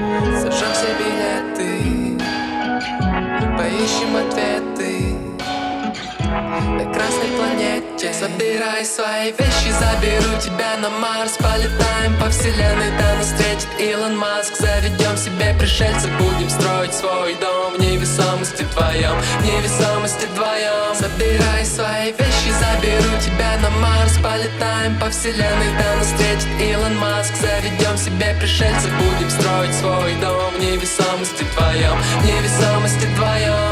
Сожжем все билеты, поищем ответы на красной планете. Собирай свои вещи, заберу тебя на Марс. Полетаем по вселенной, там нас встретит Илон Маск. Заведем себе пришельцев, будем строить свой дом в невесомости вдвоем, в невесомости вдвоем. Собирай свои вещи, заберу тебя на Марс. Полетаем по вселенной, там нас встретит Илон Маск. Заведем себе пришельцев, будем строить свой дом в невесомости вдвоем, в невесомости вдвоем.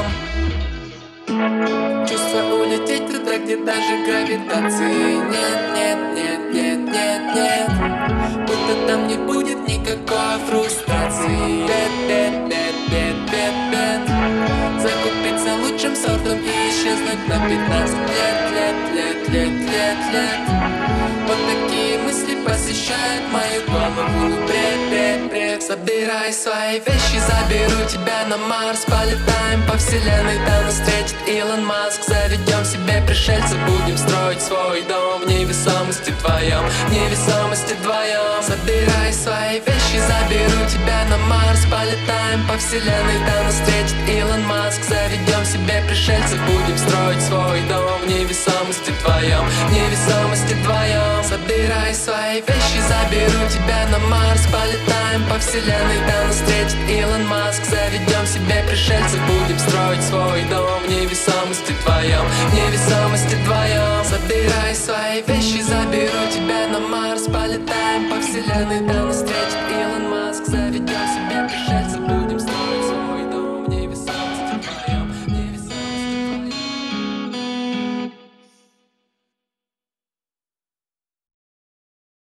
Чувство улететь туда, где даже гравитации нет, нет, нет, нет, нет, нет. Будто там не будет никакой фрустрации. Бет, бет, бет, бет, бет, бет. Закупиться лучшим сортом и исчезнуть на 15 лет, лет, лет, лет, лет, лет. Вот такие мысли посещают мою голову. Ну бред, бред, бред. Собирай свои вещи, заберу тебя на Марс. Полетаем по вселенной, там нас встретит Илон Маск. Заведем себе пришельцев, будем строить свой дом в невесомости вдвоем, в невесомости вдвоем. Собирай свои вещи, заберу тебя на Марс. Полетаем по вселенной, там нас встретит Илон Маск. Заведем себе пришельцев, будем строить свой дом в невесомости вдвоем, в невесомости вдвоем. Собирай свои вещи, заберу тебя на Марс. Полетаем по вселенной, там нас встретит Илон Маск. Заведем себе пришельцев, будем строить свой дом в невесомости вдвоем, в невесомости вдвоем. Собирай свои вещи, заберу тебя на Марс. Полетаем по вселенной, там